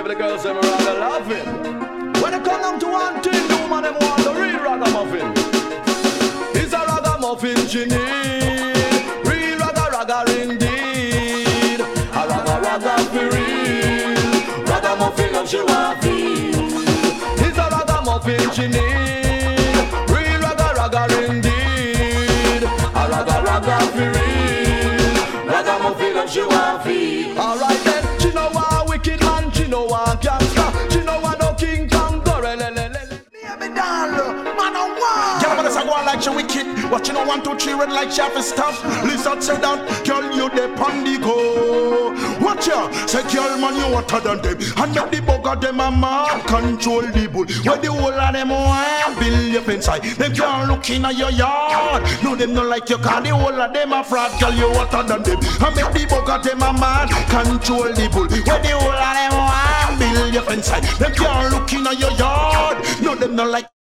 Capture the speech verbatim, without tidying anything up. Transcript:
Even the girls them rather laughing. When it come down to one thing, the woman them want the real ragamuffin. It's a ragamuffin she need, real raga raga indeed. A raga raga for real, ragamuffin love she want feel. It's a ragamuffin she need, real raga raga indeed. A raga raga for real, ragamuffin love she want feel. Alright then, she know a wicked man, she know a gangster, she know a no King Kong gorilla. Girl, but it's a go like she wicked. What you know, one, two, three, red like she have to stop. Listen, say that, girl, you the pandy go. Watch ya, say girl, man, you hotter than them. And make the bug of them a man control the bull. Where the whole of them want build up inside. Them can't look in at your yard. No, them not like you, cause the whole of them a fraud. Girl, you hotter than them. And make the bug of them a man control the bull. Where the whole of them want build up inside. Them can't look in at your yard. No, them not like